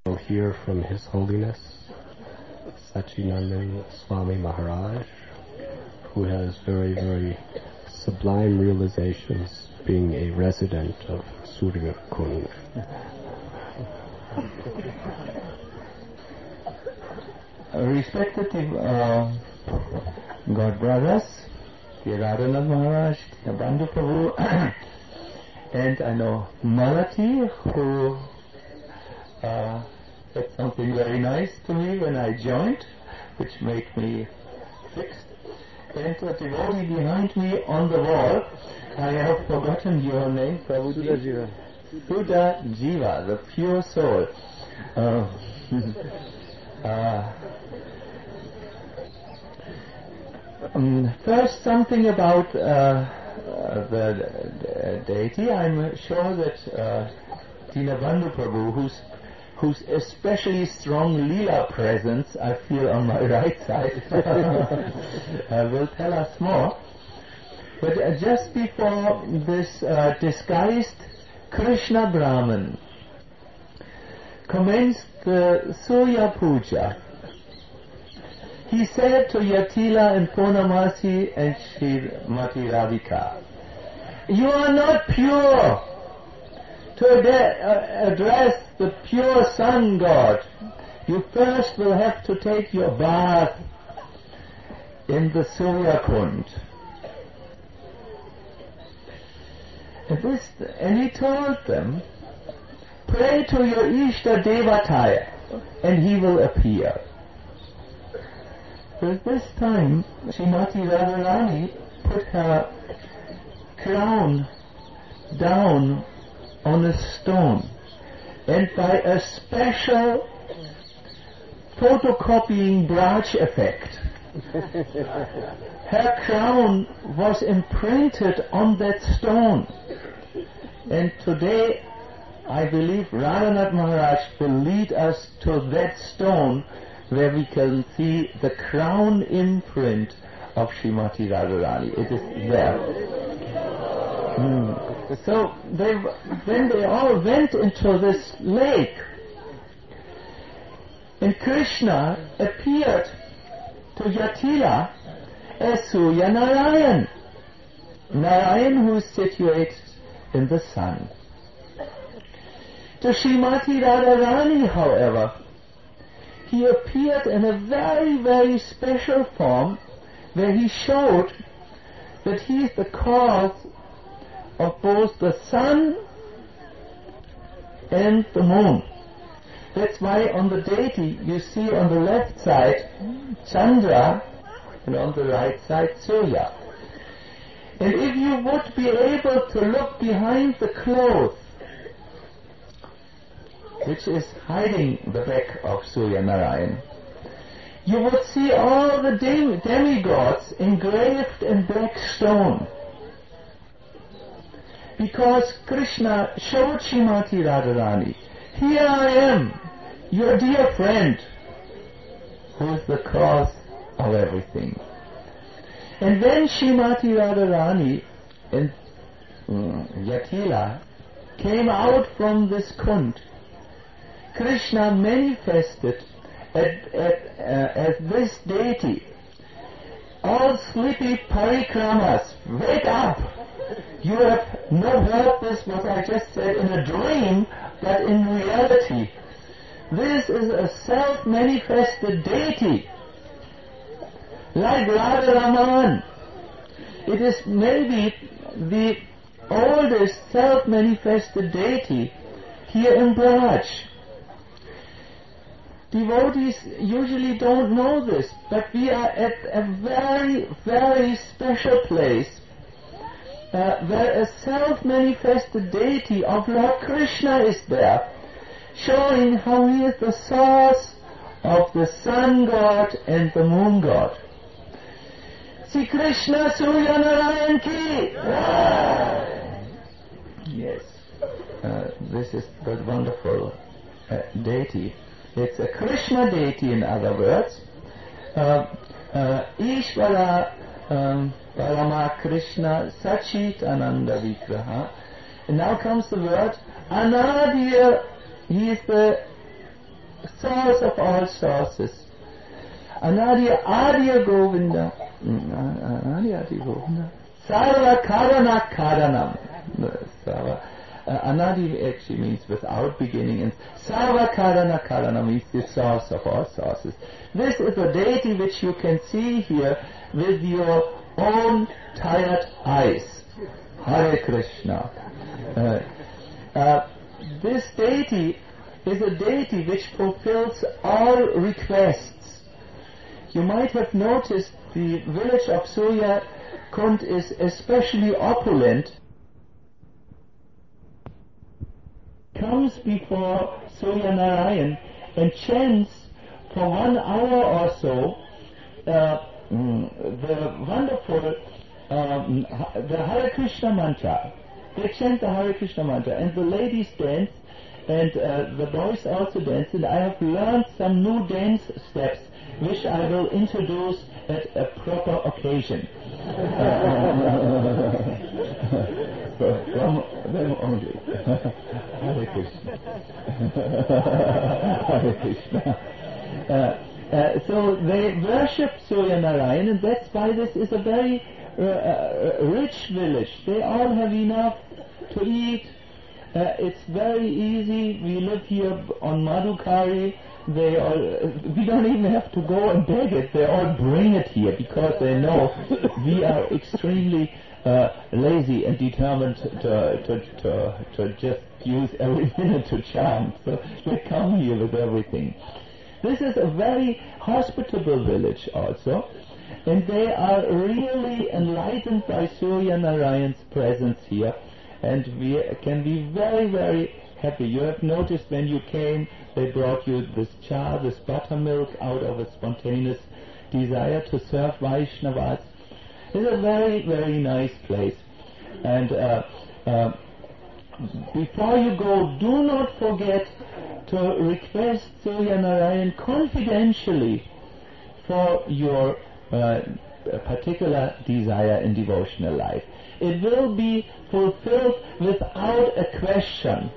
We'll hear from His Holiness Satchidananda Swami Maharaj, who has very, very sublime realizations being a resident of Surya Kund. Respected God brothers, dear Radhanath Maharaj, dear Bandhu Prabhu, and I know Malati, who said something very nice to me when I joined, which made me fixed. And the devotee behind me on the wall, I have forgotten your name, Prabhuji. Sudha Jiva, the pure soul. First, something about the deity. I'm sure that Dinabandhu Prabhu, whose especially strong Leela presence I feel on my right side, will tell us more. But just before this disguised Krishna Brahman commenced the Surya Puja, he said to Yatila and Purnamasi and Srimati Radhika, "You are not pure to address the pure sun god. You first will have to take your bath in the Surya Kund." And he told them, "Pray to your Ishta Devataya and he will appear." At this time, Srimati Radharani put her crown down on a stone, and by a special photocopying Braj effect, her crown was imprinted on that stone. And today, I believe Radhanath Maharaj will lead us to that stone where we can see the crown imprint of Srimati Radharani. It is there. So when they all went into this lake, and Krishna appeared to Yatila as Surya Narayan, Narayan who is situated in the sun. To Srimati Radharani, however, he appeared in a very, very special form where he showed that he is the cause of both the sun and the moon. That's why on the deity you see on the left side Chandra and on the right side Surya. And if you would be able to look behind the cloth which is hiding the back of Surya Narayan, you would see all the demigods engraved in black stone. Because Krishna showed Srimati Radharani, "Here I am, your dear friend, who is the cause of everything." And when Srimati Radharani and Yatila came out from this kund, Krishna manifested as this deity. "All sleepy parikramas, wake up! You have not heard this, what I just said, in a dream, but in reality. This is a self-manifested deity, like Radharaman. It is maybe the oldest self-manifested deity here in Braj. Devotees usually don't know this, but we are at a very, very special place where a self-manifested deity of Lord Krishna is there, showing how he is the source of the sun god and the moon god. Sri Krishna Surya Narayan ki! Yes, this is the wonderful deity. It's a Krishna deity, in other words. Ishvara Parama Krishna Sachit Ananda Vigraha. And now comes the word Anadir. He is the source of all sources. Anadya Adya Govinda, Anadya Adya Govinda, Sarva Karana Karanam. Anadi actually means without beginning, and Sarva Karana Karana means the source of all sources. This is a deity which you can see here with your own tired eyes. Hare Krishna. This deity is a deity which fulfills all requests. You might have noticed the village of Surya Kund is especially opulent. Comes before Surya Narayan and chants for 1 hour or so the wonderful the Hare Krishna mantra. They chant the Hare Krishna mantra, and the ladies dance, and the boys also dance, and I have learned some new dance steps which I will introduce at a proper occasion. From them only. Hare Krishna. Hare Krishna. So they worship Surya Narayan, and that's why this is a very rich village. They all have enough to eat. It's very easy. We live here on Madhukari. We don't even have to go and beg it. They all bring it here because they know we are extremely lazy and determined to just use every minute to chant. So they come here with everything. This is a very hospitable village also, and they are really enlightened by Surya Narayan's presence here, and we can be very, very happy. You have noticed when you came, they brought you this cha, this buttermilk, out of a spontaneous desire to serve Vaishnavas. It's a very, very nice place. And before you go, do not forget to request Surya Narayan confidentially for your particular desire in devotional life. It will be fulfilled without a question.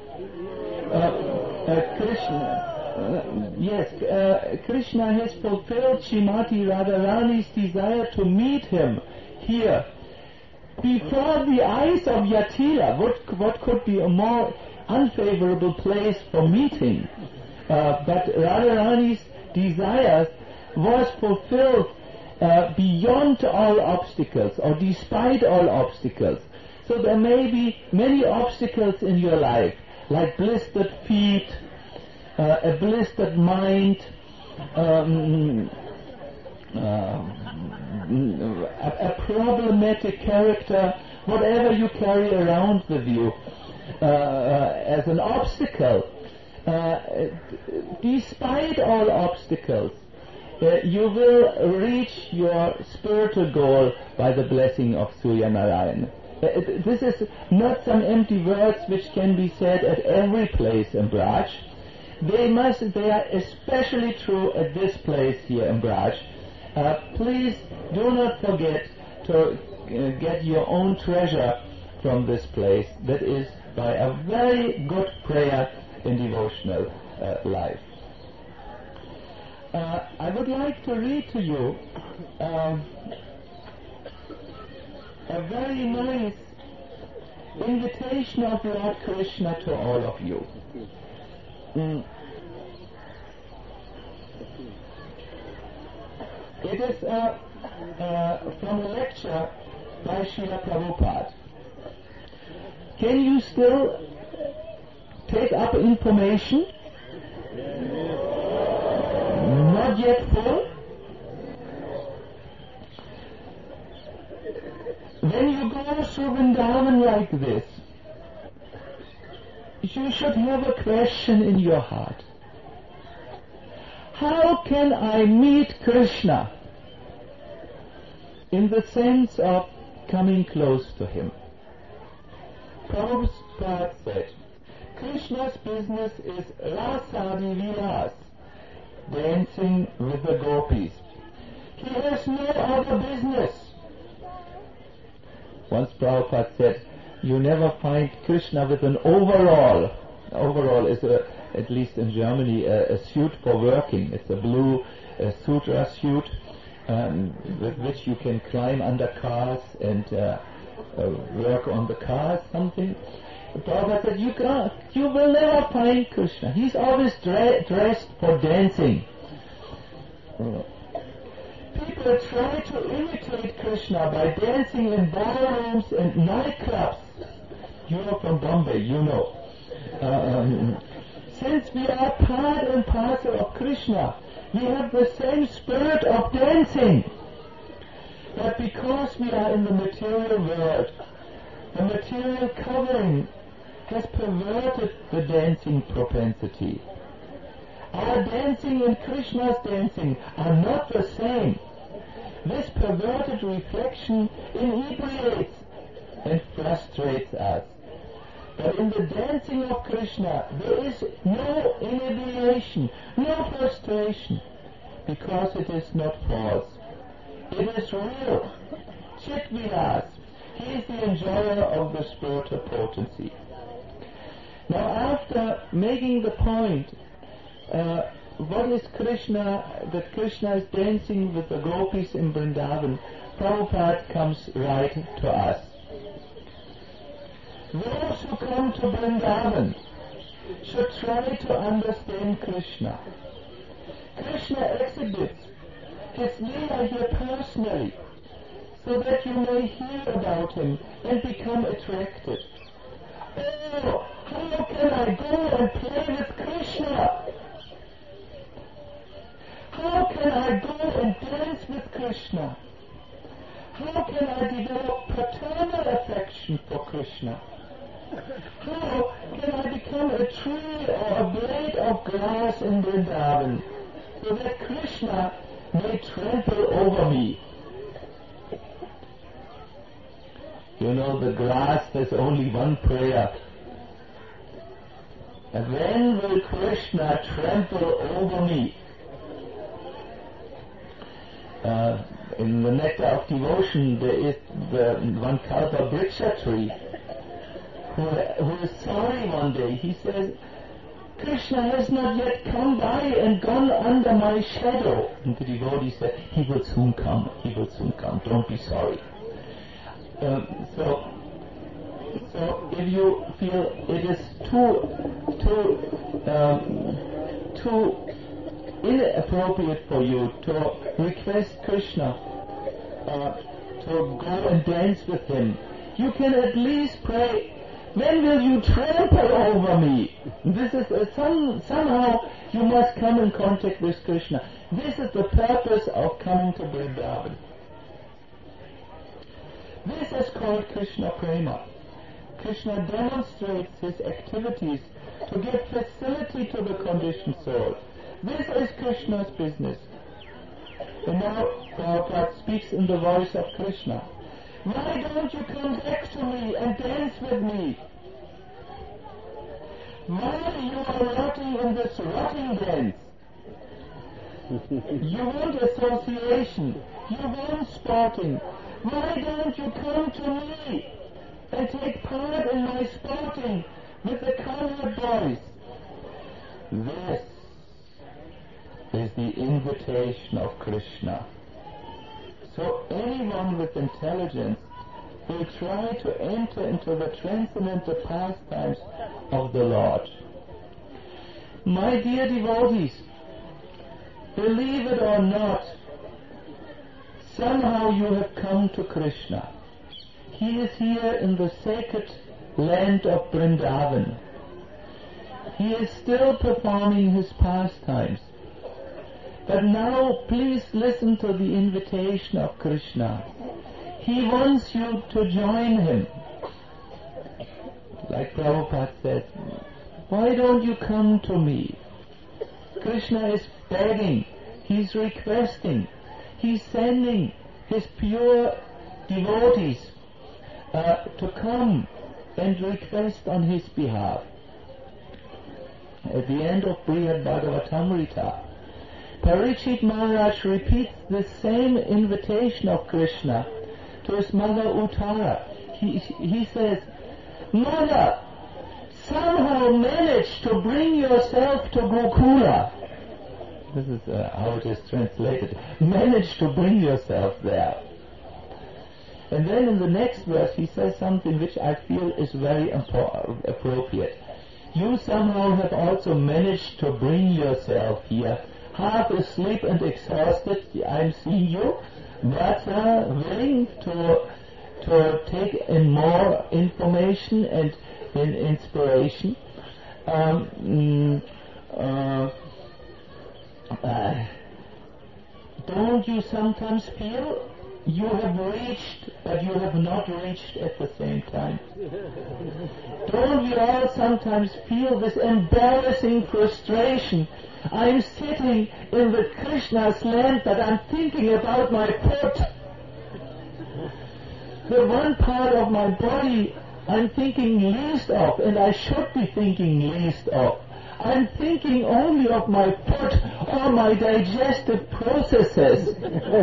Krishna has fulfilled Srimati Radharani's desire to meet him here before the eyes of Yatila. What could be a more unfavorable place for meeting? But Radharani's desires was fulfilled beyond all obstacles, or despite all obstacles. So there may be many obstacles in your life, like blistered feet, a blistered mind, a problematic character, whatever you carry around with you as an obstacle. Despite all obstacles, you will reach your spiritual goal by the blessing of Surya Narayan. This is not some empty words which can be said at every place in Braj. They are especially true at this place here in Braj. Please do not forget to get your own treasure from this place. That is by a very good prayer in devotional life. I would like to read to you a very nice invitation of Lord Krishna to all of you. It is from a lecture by Srila Prabhupada. Can you still take up information? Not yet full? When you go through Vrindavan like this, you should have a question in your heart. How can I meet Krishna in the sense of coming close to him? Prabhupada said, Krishna's business is Rasadi Vilas, dancing with the gopis. He has no other business. Once Prabhupada said, you never find Krishna with an overall. Overall is at least in Germany, a suit for working. It's a blue sutra suit with which you can climb under cars and work on the cars, something. Prabhupada said, you will never find Krishna. He's always dressed for dancing. People try to imitate Krishna by dancing in ballrooms and nightclubs. You're from Bombay, you know. Since we are part and parcel of Krishna, we have the same spirit of dancing. But because we are in the material world, the material covering has perverted the dancing propensity. Our dancing and Krishna's dancing are not the same. This perverted reflection inebriates and frustrates us. But in the dancing of Krishna, there is no inebriation, no frustration, because it is not false. It is real. Chitvilas. He is the enjoyer of the spiritual potency. Now, after making the point, what is Krishna, that Krishna is dancing with the gopis in Vrindavan, Prabhupada comes right to us. Those who come to Vrindavan should try to understand Krishna. Krishna exhibits his Leela here personally, so that you may hear about him and become attracted. Oh, how can I go and play with Krishna? How can I go and dance with Krishna? How can I develop paternal affection for Krishna? How can I become a tree or a blade of grass in Vrindavan, so that Krishna may trample over me? You know, the grass has only one prayer. When will Krishna trample over me? In the Nectar of Devotion, there is the one Kalpa Vriksha tree who is sorry one day. He says, Krishna has not yet come by and gone under my shadow. And the devotee said, he will soon come, don't be sorry. So if you feel it is too inappropriate for you to request Krishna to go and dance with him, you can at least pray, when will you trample over me? This is somehow you must come in contact with Krishna. This is the purpose of coming to Vrindavan. This is called Krishna Prema. Krishna demonstrates his activities to give facility to the conditioned soul. This is Krishna's business. And now Prabhupada speaks in the voice of Krishna. Why don't you come back to me and dance with me? Why you are rotting in this rotting dance? You want association. You want sporting. Why don't you come to me and take part in my sporting with the colored boys? This is the invitation of Krishna. So anyone with intelligence will try to enter into the transcendental pastimes of the Lord. My dear devotees, believe it or not, somehow you have come to Krishna. He is here in the sacred land of Vrindavan. He is still performing his pastimes. But now please listen to the invitation of Krishna. He wants you to join him. Like Prabhupada said, why don't you come to me? Krishna is begging, he's requesting, he's sending his pure devotees to come and request on his behalf. At the end of Brihad Bhagavatamrita, Parikshit Maharaj repeats the same invitation of Krishna to his mother Uttara. He says, Mother, somehow manage to bring yourself to Gokula. This is how it is translated. Manage to bring yourself there. And then in the next verse he says something which I feel is very appropriate. You somehow have also managed to bring yourself here, half asleep and exhausted. I'm seeing you, but willing to take in more information and in inspiration. Don't you sometimes feel you have reached, but you have not reached at the same time? Don't we all sometimes feel this embarrassing frustration? I'm sitting in the Krishna's land, but I'm thinking about my foot. The one part of my body I'm thinking least of, and I should be thinking least of. I'm thinking only of my foot or my digestive processes.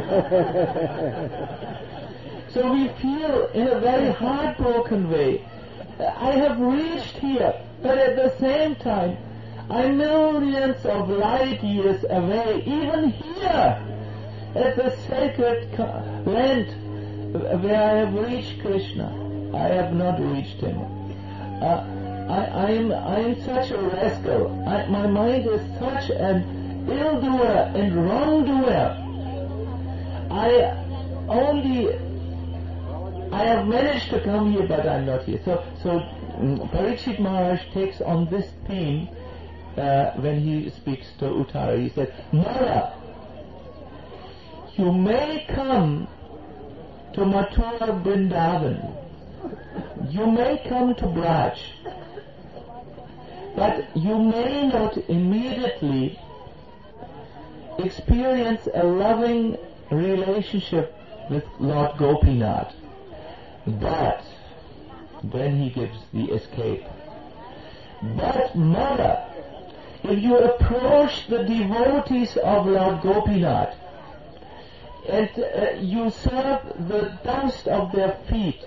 So we feel in a very heartbroken way. I have reached here, but at the same time, I'm millions of light years away, even here, at the sacred land where I have reached Krishna. I have not reached him. I am such a rascal. My mind is such an ill-doer and wrongdoer. I have managed to come here, but I'm not here. So Parikshit Maharaj takes on this theme when he speaks to Uttara. He said, Mara, you may come to Mathura Vrindavan. You may come to Braj, but you may not immediately experience a loving relationship with Lord Gopinath. But, then he gives the escape. But Mother, if you approach the devotees of Lord Gopinath and you serve the dust of their feet,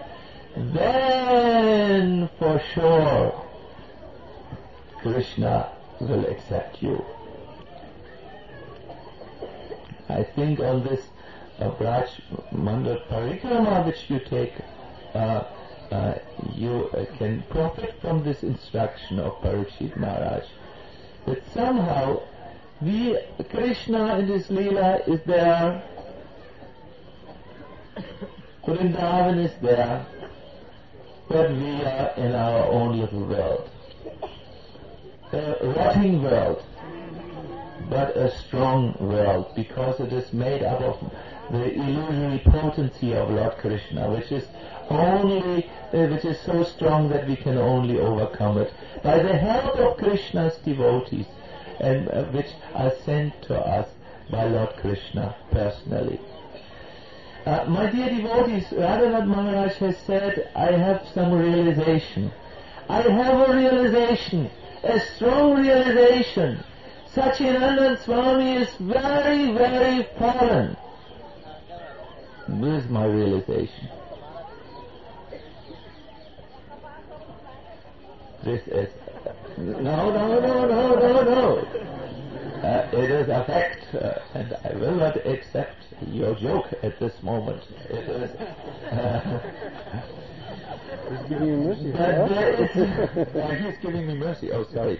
then for sure Krishna will accept you. I think on this Braj Mandal Parikrama which you take, you can profit from this instruction of Parikshit Maharaj, that somehow Krishna in his Leela is there, Vrindavan is there, but we are in our own little world. A rotting world, but a strong world, because it is made up of the illusory potency of Lord Krishna, which is so strong that we can only overcome it by the help of Krishna's devotees, and which are sent to us by Lord Krishna personally. My dear devotees, Radhanath Maharaj has said, I have some realization. I have a realization, a strong realization. Satchidananda Swami is very, very fallen. This is my realization. This is... No. It is a fact, and I will not accept your joke at this moment. It is... He's giving you mercy. He's giving me mercy. Oh, sorry.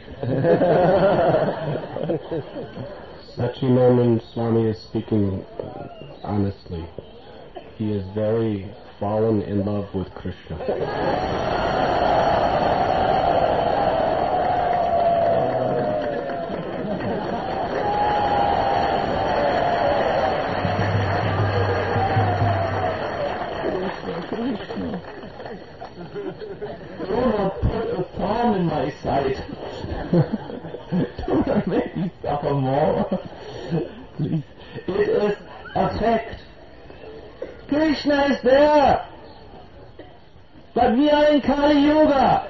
Satchidananda Swami is speaking honestly. He is very fallen in love with Krishna. Do not put a thorn in my side. Do not make me suffer more. Please. It is a fact. Krishna is there. But we are in Kali Yuga.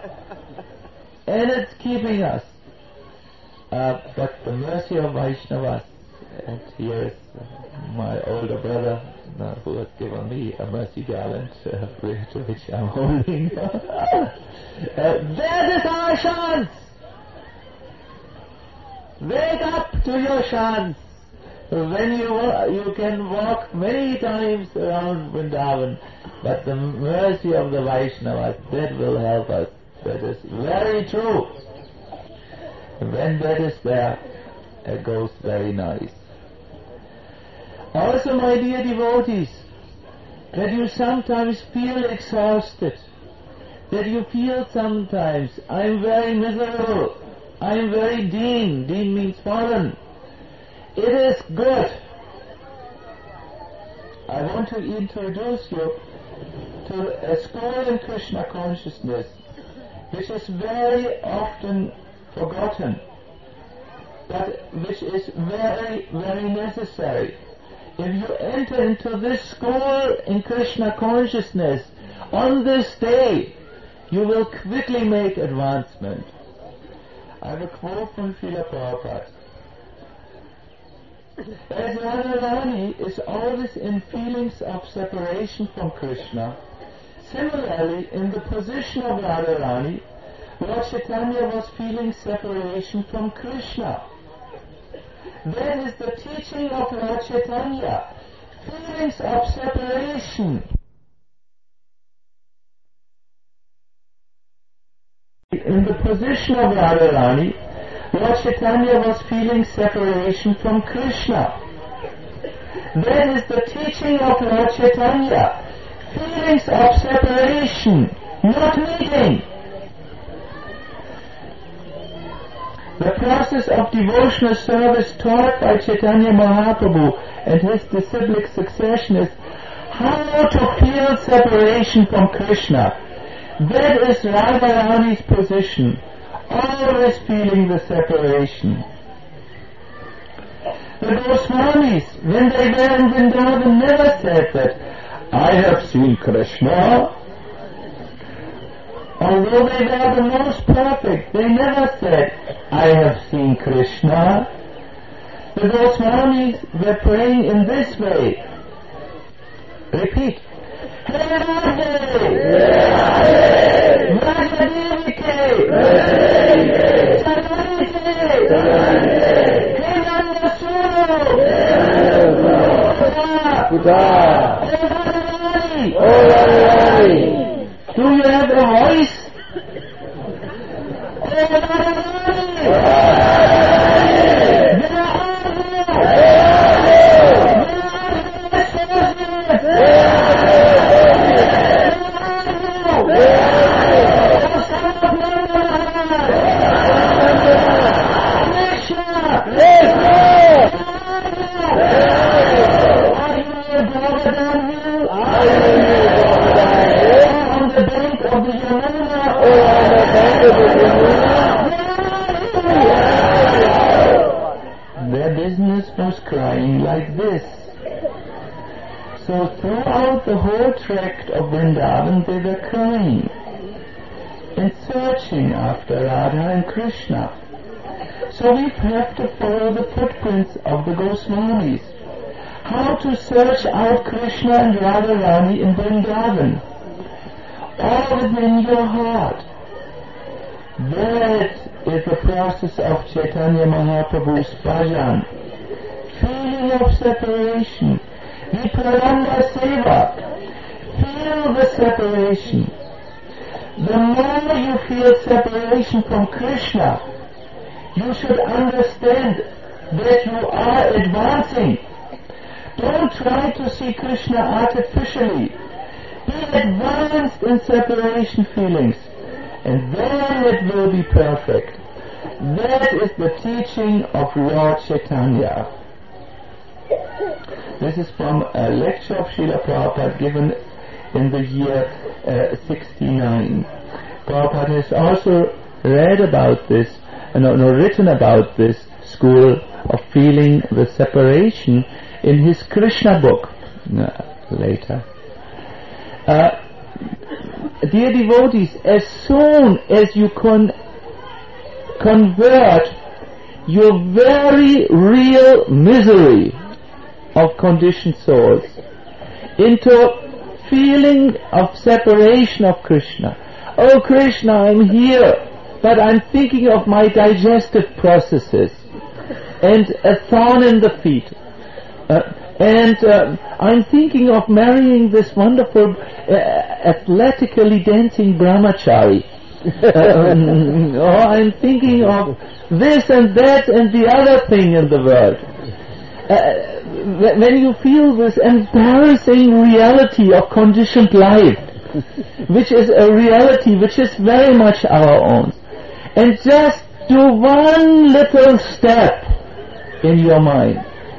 And it's keeping us. But the mercy of Vaishnavas And here's my older brother who has given me a mercy garland, which I'm holding. That is our chance! Wake up to your chance! When you can walk many times around Vrindavan, but the mercy of the Vaishnavas, that will help us. That is very true. When that is there, it goes very nice. Also, my dear devotees, that you sometimes feel exhausted, that you feel sometimes, I am very miserable, I am very deen means fallen. It is good. I want to introduce you to a school in Krishna consciousness which is very often forgotten, but which is very, very necessary. If you enter into this school in Krishna consciousness on this day, you will quickly make advancement. I have a quote from Srila Prabhupada. As Radharani is always in feelings of separation from Krishna, similarly, in the position of Radharani, Lord Chaitanya was feeling separation from Krishna. That is the teaching of Lord Chaitanya, feelings of separation. In the position of Radharani, Lord Chaitanya was feeling separation from Krishna. That is the teaching of Lord Chaitanya, feelings of separation, not meeting. The process of devotional service taught by Chaitanya Mahaprabhu and his disciplic succession is how to feel separation from Krishna. That is Radharani's position, always feeling the separation. The Goswamis, when they were in Vrindavan, never said that, I have seen Krishna. Although they were the most perfect, they never said, I have seen Krishna. The Goswamis were praying in this way. Repeat. Hey Radhe! Radhadevi ke! Sarvani se! Hey Nanda Suru! Kuda! Hey Radharani! Oh Radharani! Do you have a voice? Hey Radharani! Where are you? Their business was crying like this. So throughout the whole tract of Vrindavan they were crying and searching after Radha and Krishna. So we have to follow the footprints of the Goswamis. How to search out Krishna and Radharani in Vrindavan. All within your heart. That is the process of Chaitanya Mahaprabhu's bhajan. Feeling of separation. Vipralamba seva. Feel the separation. The more you feel separation from Krishna, you should understand that you are advancing. Don't try to see Krishna artificially. Be advanced in separation feelings, and then it will be perfect. That is the teaching of Lord Chaitanya. This is from a lecture of Srila Prabhupada given in the year 69. Prabhupada has also read about this, written about this school of feeling the separation in his Krishna book later. Dear devotees, as soon as you convert your very real misery of conditioned souls into feeling of separation of Krishna. Oh Krishna, I'm here, but I'm thinking of my digestive processes and a thorn in the feet. I'm thinking of marrying this wonderful athletically dancing brahmachari. Or I'm thinking of this and that and the other thing in the world. When you feel this embarrassing reality of conditioned life, which is a reality which is very much our own, and just do one little step in your mind,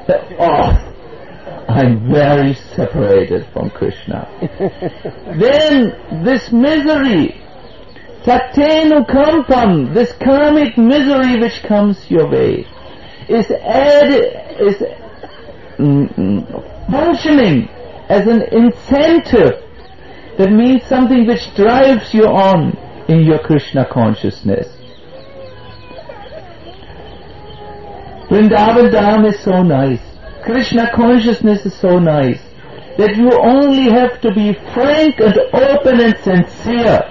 I'm very separated from Krishna. Then this misery, Tatenu Kampam, this karmic misery which comes your way, is functioning as an incentive. That means something which drives you on in your Krishna consciousness. Vrindavan Dham is so nice. Krishna consciousness is so nice that you only have to be frank and open and sincere.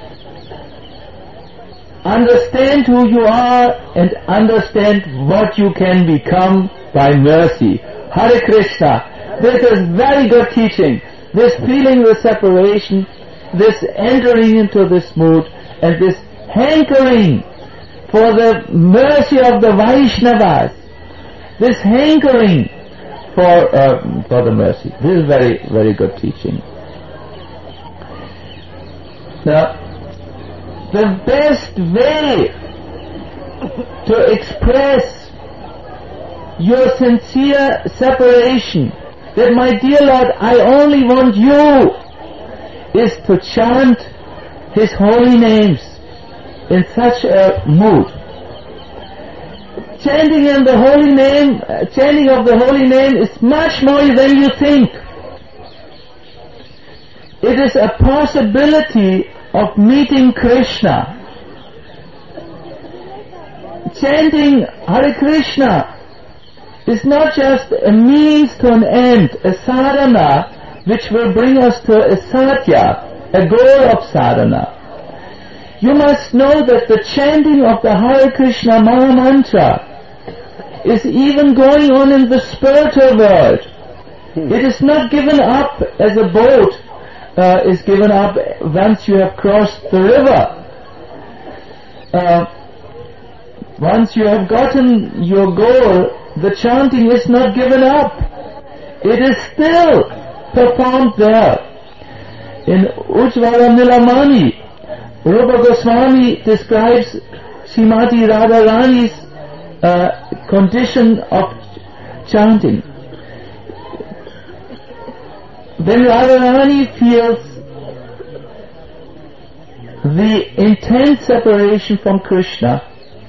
Understand who you are and understand what you can become by mercy. Hare Krishna. This is very good teaching. This feeling of separation, this entering into this mood, and this hankering for the mercy of the Vaishnavas, this hankering for the mercy. This is very, very good teaching. Now, the best way to express your sincere separation, that my dear Lord, I only want you, is to chant His holy names in such a mood. Chanting of the holy name is much more than you think. It is a possibility of meeting Krishna. Chanting Hare Krishna is not just a means to an end, a sadhana which will bring us to a sadhya, a goal of sadhana. You must know that the chanting of the Hare Krishna Maha Mantra is even going on in the spiritual world. It is not given up as a boat is given up once you have crossed the river. Once you have gotten your goal, the chanting is not given up. It is still performed there. In Ujjvala Nilamani, Rupa Goswami describes Srimati Radharani's condition of chanting. When Radharani feels the intense separation from Krishna,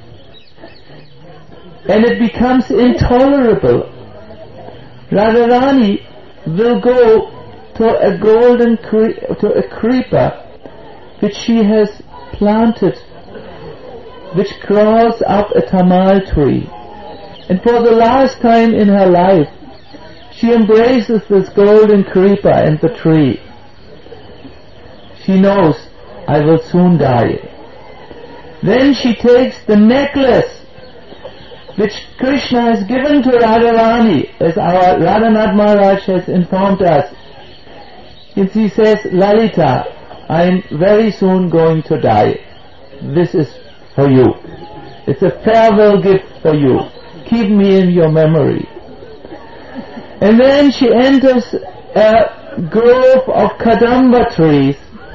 and it becomes intolerable, Radharani will go to a creeper which she has planted, which crawls up a tamal tree. And for the last time in her life, she embraces this golden creeper and the tree. She knows, I will soon die. Then she takes the necklace which Krishna has given to Radharani, as our Radhanath Maharaj has informed us. And she says, Lalita, I am very soon going to die. This is for you. It's a farewell gift for you. Keep me in your memory. And then she enters a grove of Kadamba trees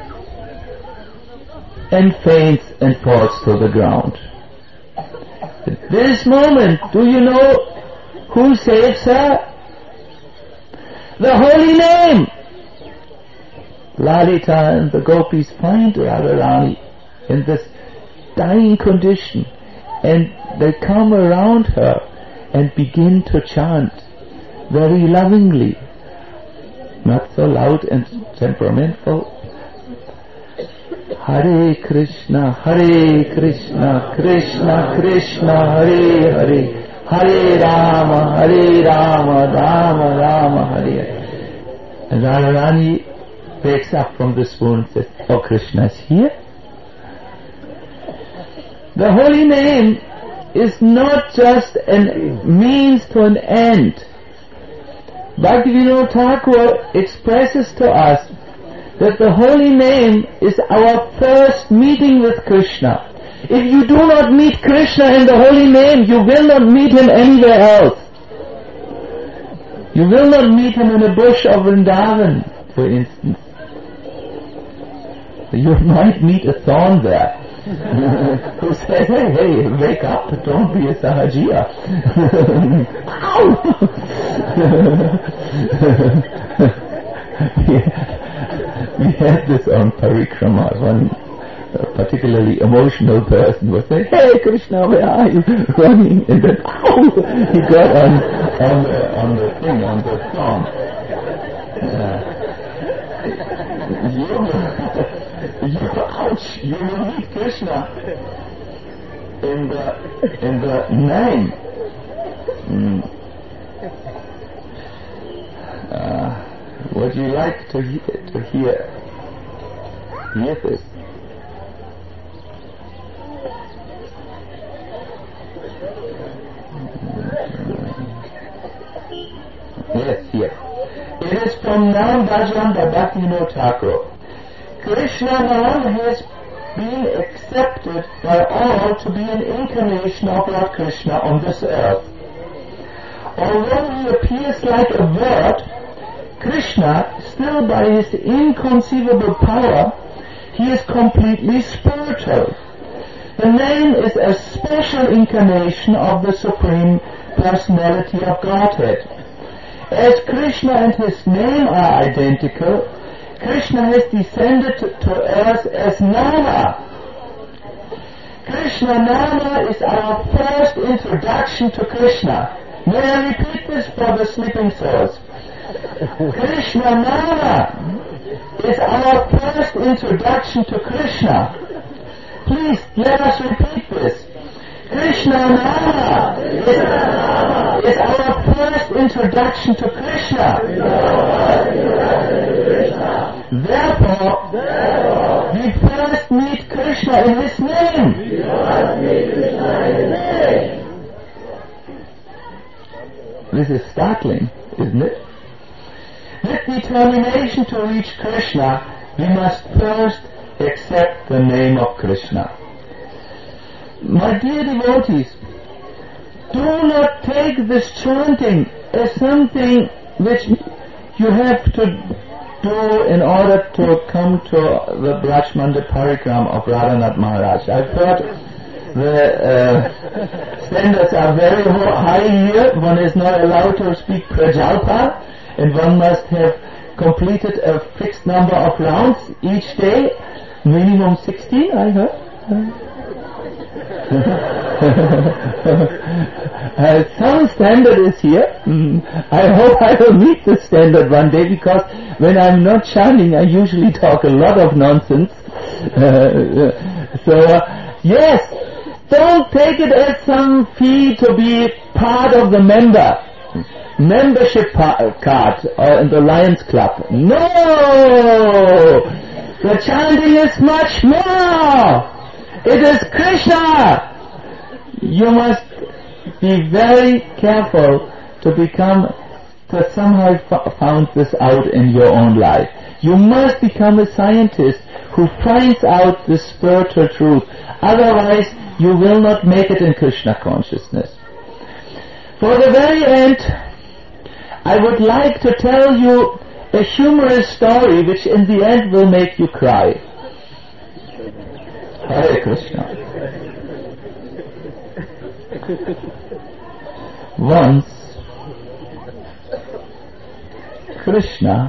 and faints and falls to the ground. At this moment, do you know who saves her? The holy name! Lalita and the gopis find Radharani in this dying condition, and they come around her and begin to chant very lovingly, not so loud and temperamental. Hare Krishna, Krishna Krishna, Hare Hare, Hare Rama, Rama Rama, Hare Hare. And Radharani wakes up from the swoon and says, oh, Krishna is here. The holy name is not just a means to an end. Bhaktivinoda Thakur expresses to us that the holy name is our first meeting with Krishna. If you do not meet Krishna in the holy name, you will not meet him anywhere else. You will not meet him in a bush of Vrindavan, for instance. You might meet a thorn there who says, hey, wake up, don't be a sahajiya. Ow! We had this on Parikrama. One particularly emotional person would say, hey Krishna, where are you? Running, and then he got on the thing, on the thorn. Ouch! You will meet Krishna in the name. Would you like to hear this? Yes, here. It is from Nam Bhajan by Bhaktivinoda Thakur. Krishna Nam has been accepted by all to be an incarnation of Lord Krishna on this earth. Although he appears like a word, Krishna, still by his inconceivable power, he is completely spiritual. The name is a special incarnation of the Supreme Personality of Godhead. As Krishna and his name are identical, Krishna has descended to earth as Nama. Krishna Nama is our first introduction to Krishna. May I repeat this for the sleeping souls? Krishna Nama is our first introduction to Krishna. Please, let us repeat this. Krishna Nama is our first introduction to Krishna. Therefore, we first meet Krishna in his name. This is startling, isn't it? With determination to reach Krishna, we must first accept the name of Krishna. My dear devotees, do not take this chanting as something which you have to do in order to come to the Brajmanda Parikram of Radhanath Maharaj. I've heard the standards are very high here. One is not allowed to speak Prajalpa, and one must have completed a fixed number of rounds each day, minimum 16, I heard. Some standard is here. I hope I will meet the standard one day, because when I'm not chanting I usually talk a lot of nonsense. Yes, don't take it as some fee to be part of the membership card in the Lions Club. No! The chanting is much more! It is Krishna! You must be very careful to somehow found this out in your own life. You must become a scientist who finds out the spiritual truth. Otherwise, you will not make it in Krishna consciousness. For the very end, I would like to tell you a humorous story which in the end will make you cry. Hare Krishna. Once, Krishna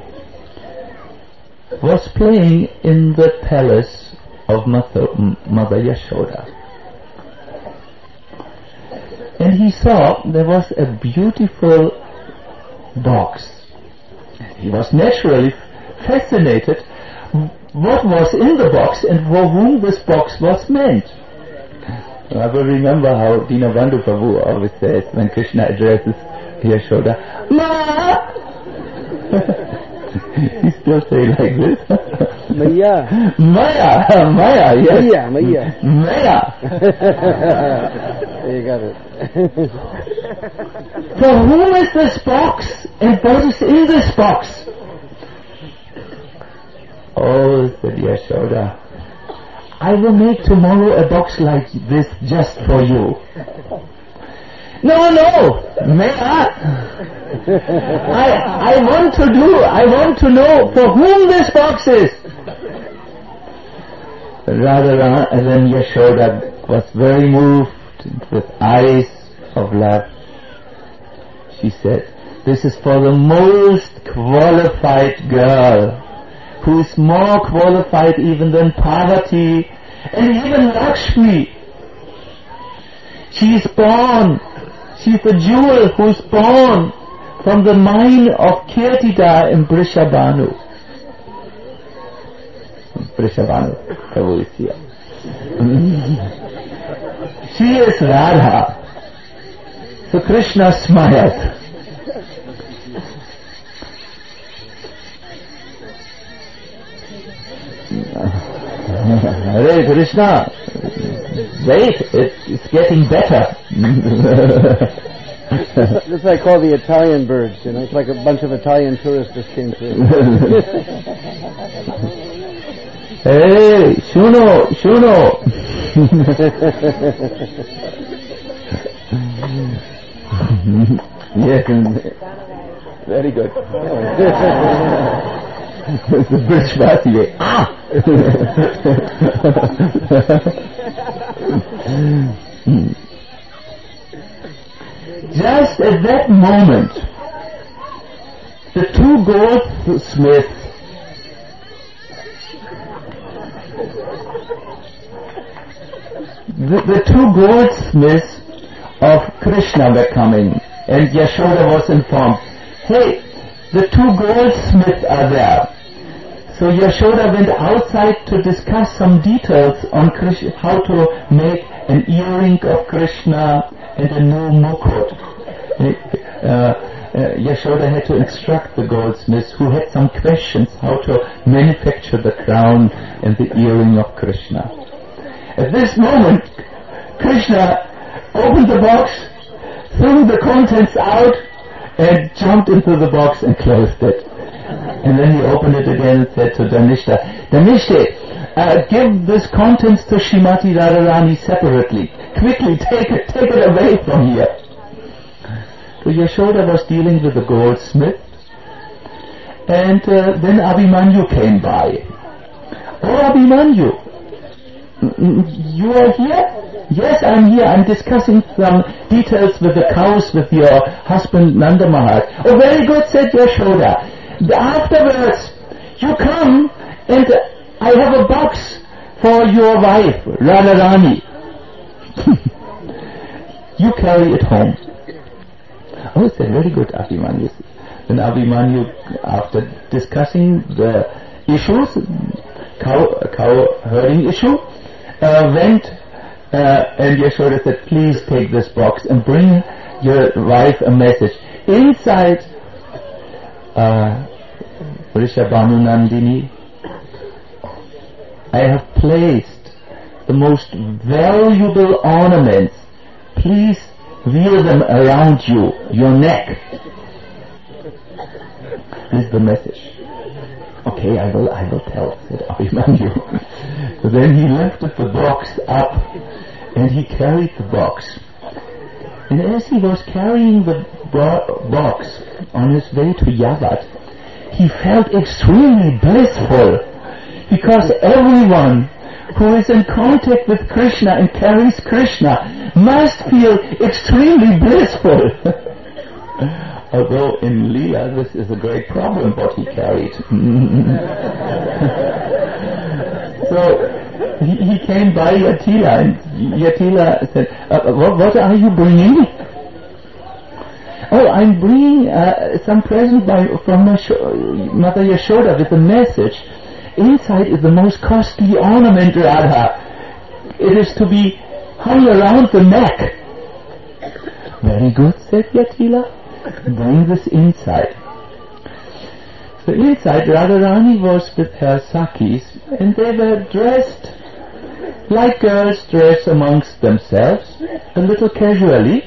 was playing in the palace of Mother Yashoda. And he saw there was a beautiful box. He was naturally fascinated what was in the box and for whom this box was meant. I will remember how Dinabandhu Prabhu always says when Krishna addresses Yashoda, Ma! He still say like this. Maya. Maya, yes. Maya. You got it. For whom is this box and what is in this box? Oh, said Yashoda, I will make tomorrow a box like this just for you. No, Maya. I want to know for whom this box is. Radharani, and then Yashoda was very moved with eyes of love. She said, this is for the most qualified girl, who is more qualified even than Parvati and even Lakshmi. She is born. She's a jewel who's born from the mine of Kirtida in Brishabhanu. Brishabhanu, Prabhu is here. She is Radha. So Krishna smiled. Hare Krishna. Wait, it's getting better. This I call the Italian birds, it's like a bunch of Italian tourists just came through. Hey, Shuno. Yes, very good. It's the Brishvasi way. Just at that moment, the two goldsmiths of Krishna were coming, and Yashoda was informed, hey, the two goldsmiths are there. So Yashoda went outside to discuss some details on Krishna, how to make an earring of Krishna and a new mukut. Yashoda had to instruct the goldsmiths who had some questions how to manufacture the crown and the earring of Krishna. At this moment, Krishna opened the box, threw the contents out, and jumped into the box and closed it. And then he opened it again and said to Dhanishta, give this contents to Srimati Radharani separately. Quickly, take it away from here. So Yashoda was dealing with the goldsmith, and then Abhimanyu came by. Oh, Abhimanyu, you are here? Yes, I'm here. I'm discussing some details with the cows with your husband Nanda Maharaj. Oh, very good, said Yashoda. Afterwards, you come and I have a box for your wife, Radharani. You carry it home. Oh, said, very good, Abhimanyu. Then Abhimanyu, after discussing the issues, cow herding issue, went and Yashoda said, please take this box and bring your wife a message. Inside Vrishabhanu Nandini, I have placed the most valuable ornaments. Please wear them around you, your neck. This is the message. Okay, I will tell, said Abhimanyu. So then he lifted the box up and he carried the box. And as he was carrying the box on his way to Yavat, he felt extremely blissful, because everyone who is in contact with Krishna and carries Krishna must feel extremely blissful. Although in Leela this is a great problem what he carried. So he came by Yatila, and Yatila said, what are you bringing? Oh, I'm bringing some present from Mother Yashoda with a message, inside is the most costly ornament, Radha. It is to be hung around the neck. Very good, said Yatila. Bring this inside. So inside, Radharani was with her Sakhis, and they were dressed like girls dress amongst themselves, a little casually.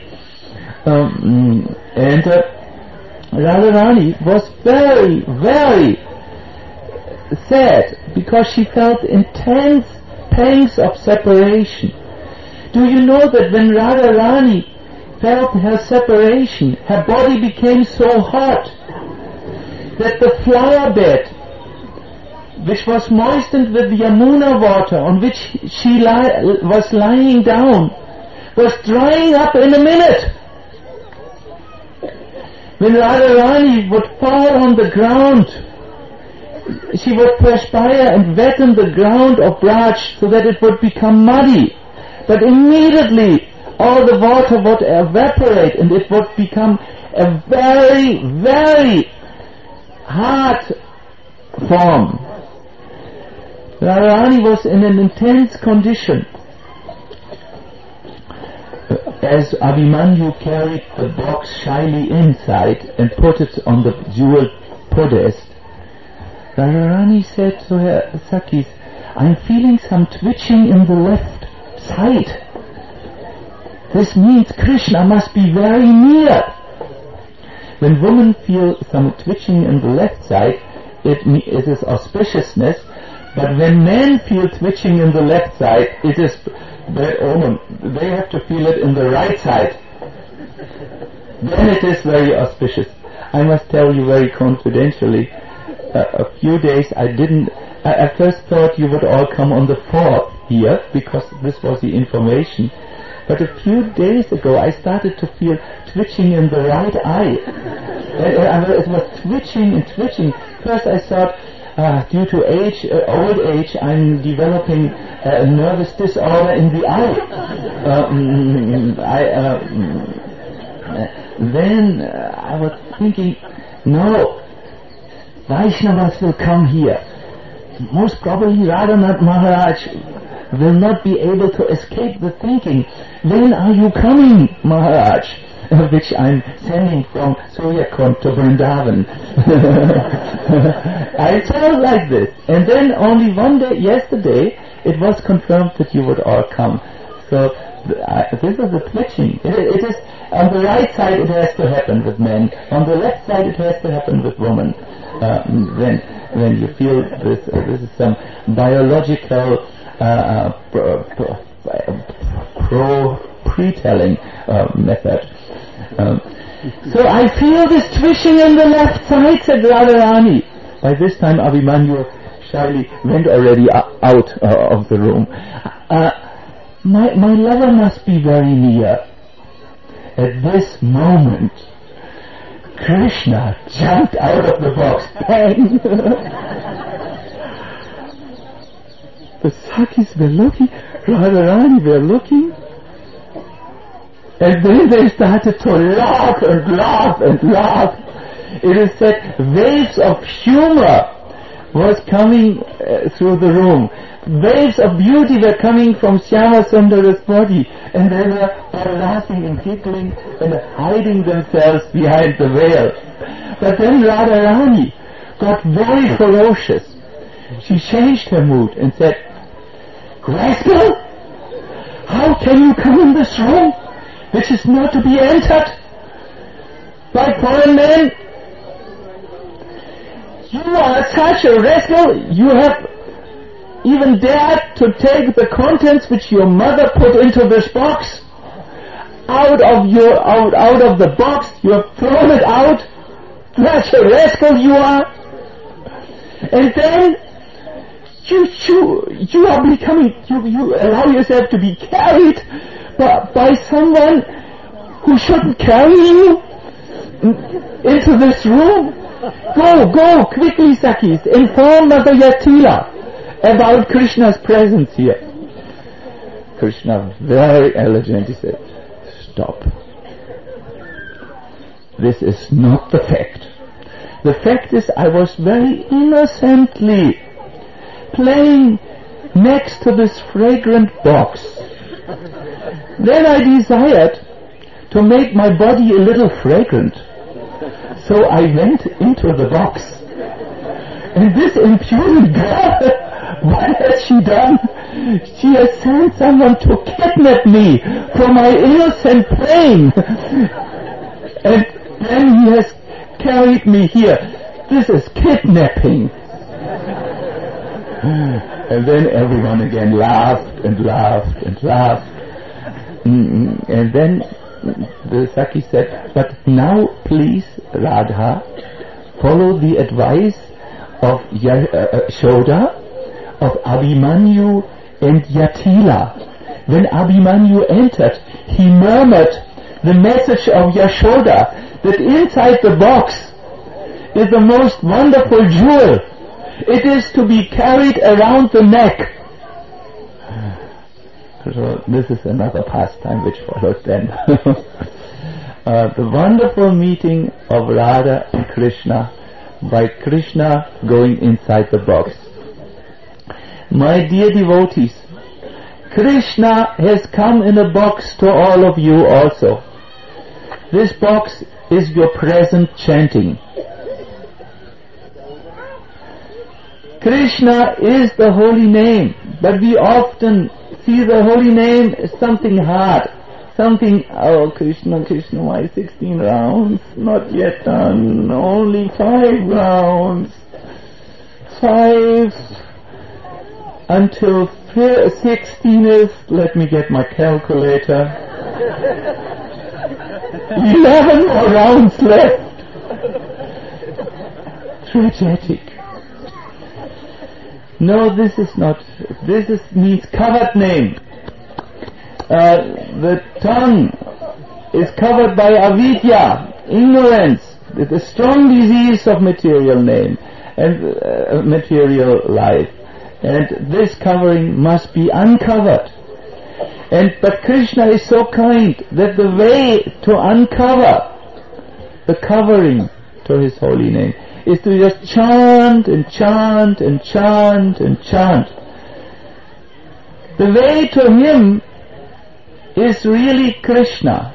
And Radharani was very, very sad because she felt intense pangs of separation. Do you know that when Radharani felt her separation, her body became so hot that the flower bed, which was moistened with Yamuna water on which she was lying down, was drying up in a minute. When Radharani would fall on the ground, she would perspire and wetten the ground of Braj so that it would become muddy. But immediately all the water would evaporate and it would become a very, very hard form. Radharani was in an intense condition. As Abhimanyu carried the box shyly inside and put it on the jeweled podest, Radharani said to her Sakhis, I'm feeling some twitching in the left side. This means Krishna must be very near. When women feel some twitching in the left side, it is auspiciousness, but when men feel twitching in the left side, it is bad omen. They have to feel it in the right side. Then it is very auspicious. I must tell you very confidentially, a few days I first thought you would all come on the 4th here, because this was the information. But a few days ago I started to feel twitching in the right eye. It was twitching and twitching. First I thought, due to old age, I'm developing a nervous disorder in the eye. Then I was thinking, no, Vaishnavas will come here. Most probably Radhanath Maharaj will not be able to escape the thinking, when are you coming, Maharaj? Which I'm sending from Suryakund to Vrindavan. I felt like this. And then only one day, yesterday, it was confirmed that you would all come. So this is the twitching. It is on the right side it has to happen with men. On the left side it has to happen with women. When you feel this is some biological pre-telling method. So I feel this twitching in the left side, said Radharani. By this time Abhimanyu shyly went already out of the room. My lover must be very near. At this moment, Krishna jumped out of the box. Bang! The Sakhis were looking, Radharani were looking, and then they started to laugh and laugh and laugh. It is said waves of humor was coming through the room. Waves of beauty were coming from Syama Sundara's body, and they were laughing and giggling and hiding themselves behind the veil. But then Radharani got very ferocious. She changed her mood and said, Rascal! How can you come in this room, which is not to be entered by foreign men? You are such a rascal, you have even dared to take the contents which your mother put into this box out of the box. You have thrown it out. Such a rascal you are. And then you are becoming, you allow yourself to be carried by someone who shouldn't carry you into this room. Go quickly, Sakhis, inform Mother Yatila about Krishna's presence here. Krishna, very elegant, he said, stop. This is not the fact. The fact is I was very innocently playing next to this fragrant box. Then I desired to make my body a little fragrant. So I went into the box. And this impudent girl, what has she done? She has sent someone to kidnap me for my innocent playing. And then he has carried me here. This is kidnapping. And then everyone again laughed and laughed and laughed. And then the Saki said, but now please, Radha, follow the advice of Yashoda, of Abhimanyu and Yatila. When Abhimanyu entered, he murmured the message of Yashoda that inside the box is the most wonderful jewel. It is to be carried around the neck. So this is another pastime which followed then. The wonderful meeting of Radha and Krishna by Krishna going inside the box. My dear devotees, Krishna has come in a box to all of you also. This box is your present chanting. Krishna is the holy name, but we often see the holy name as something hard. Something, oh Krishna, Krishna, why 16 rounds? Not yet done, only 5 rounds. 5 until 16 is, let me get my calculator. 11 more rounds left. Tragic. No, this is not. This means covered name. The tongue is covered by avidya, ignorance, the strong disease of material name and material life. And this covering must be uncovered. But Krishna is so kind that the way to uncover the covering to His holy name is to just chant and chant and chant and chant. The way to Him is really Krishna.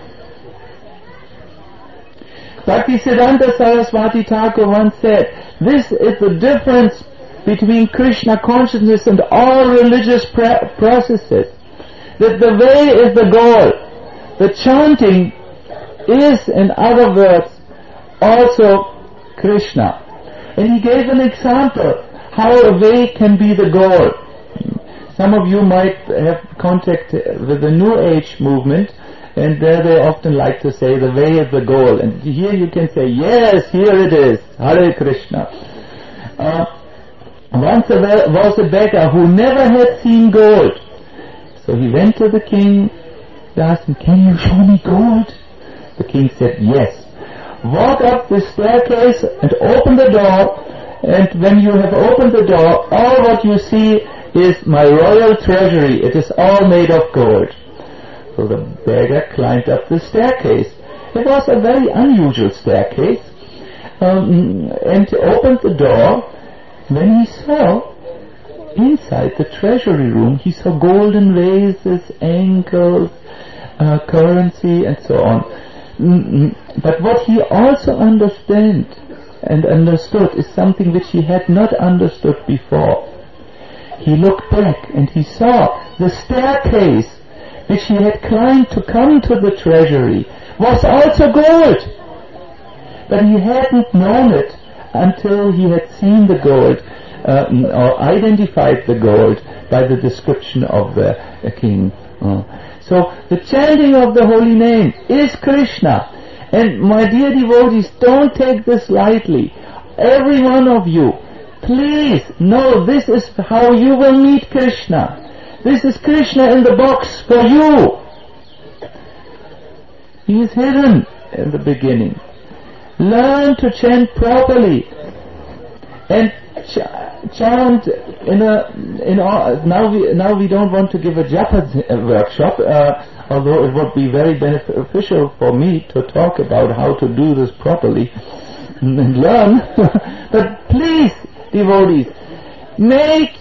Bhaktisiddhanta Saraswati Thakur once said, this is the difference between Krishna consciousness and all religious processes. That the way is the goal. The chanting is, in other words, also Krishna. And he gave an example how a way can be the goal. Some of you might have contact with the New Age movement, and there they often like to say the way is the goal. And here you can say, yes, here it is, Hare Krishna. Once there was a beggar who never had seen gold. So he went to the king, he asked him, can you show me gold? The king said, yes. Walk up the staircase and open the door, and when you have opened the door, all what you see is my royal treasury. It is all made of gold. So the beggar climbed up the staircase. It was a very unusual staircase, and opened the door. When he saw inside the treasury room, he saw golden vases, ankles, currency, and so on. But what he also understood is something which he had not understood before. He looked back and he saw the staircase which he had climbed to come to the treasury was also gold. But he hadn't known it until he had seen the gold or identified the gold by the description of the king. So the chanting of the holy name is Krishna. And my dear devotees, don't take this lightly. Every one of you, please know this is how you will meet Krishna. This is Krishna in the box for you. He is hidden in the beginning. Learn to chant properly. And chant now we don't want to give a japa workshop, although it would be very beneficial for me to talk about how to do this properly and learn. But please, devotees, Make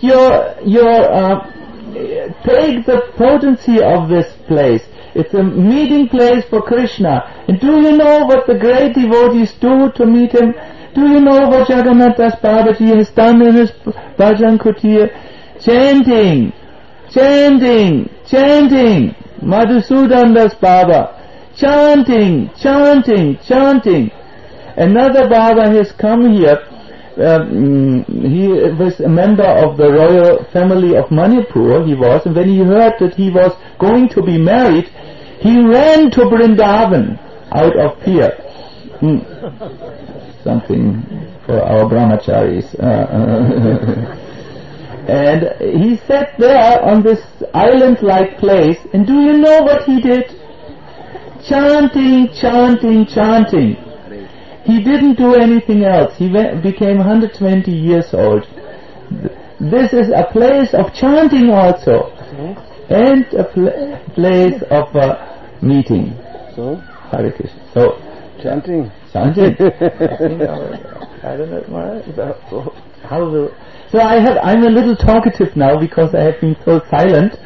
take the potency of this place. It's a meeting place for Krishna. And do you know what the great devotees do to meet him? Do you know what Jagannath Das Babaji has done in his Bhajan Kutir? Chanting, chanting, chanting. Madhusudan Das Baba. Chanting, chanting, chanting. Another Baba has come here. He was a member of the royal family of Manipur, and when he heard that he was going to be married, he ran to Vrindavan out of fear. Something for our brahmacharis. And he sat there on this island-like place, and do you know what he did? Chanting, chanting, chanting. He didn't do anything else. He became 120 years old. This is a place of chanting also, and a place of meeting. So, Hare Krishna. So, chanting. Chanting. I don't know how will. So I'm a little talkative now because I have been so silent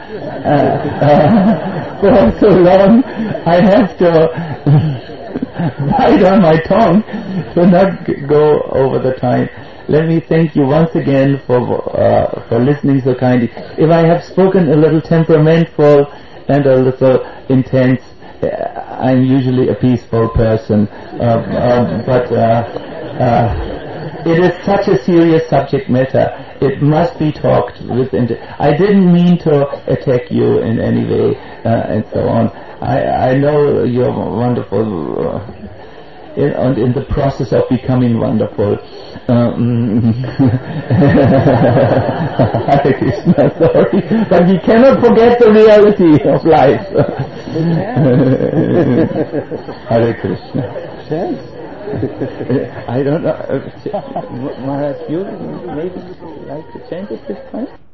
for so long. I have to bite on my tongue to not go over the time. Let me thank you once again for listening so kindly. If I have spoken a little temperamentful and a little intense, I'm usually a peaceful person, but it is such a serious subject matter. It must be talked with. I didn't mean to attack you in any way, and so on. I know you're wonderful, and in the process of becoming wonderful. Hare Krishna, sorry, but we cannot forget the reality of life. Hare Krishna. I don't know. Maharaj, you maybe like to change it this time?